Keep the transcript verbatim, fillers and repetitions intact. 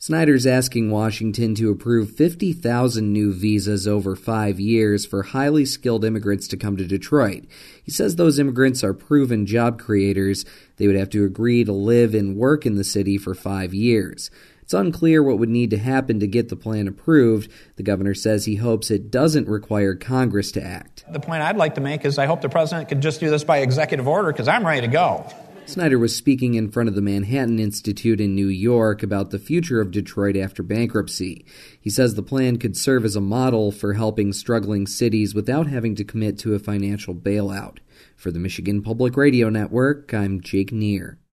Snyder's asking Washington to approve fifty thousand new visas over five years for highly skilled immigrants to come to Detroit. He says those immigrants are proven job creators. They would have to agree to live and work in the city for five years. It's unclear what would need to happen to get the plan approved. The governor says he hopes it doesn't require Congress to act. The point I'd like to make is I hope the president could just do this by executive order because I'm ready to go. Snyder was speaking in front of the Manhattan Institute in New York about the future of Detroit after bankruptcy. He says the plan could serve as a model for helping struggling cities without having to commit to a financial bailout. For the Michigan Public Radio Network, I'm Jake Neer.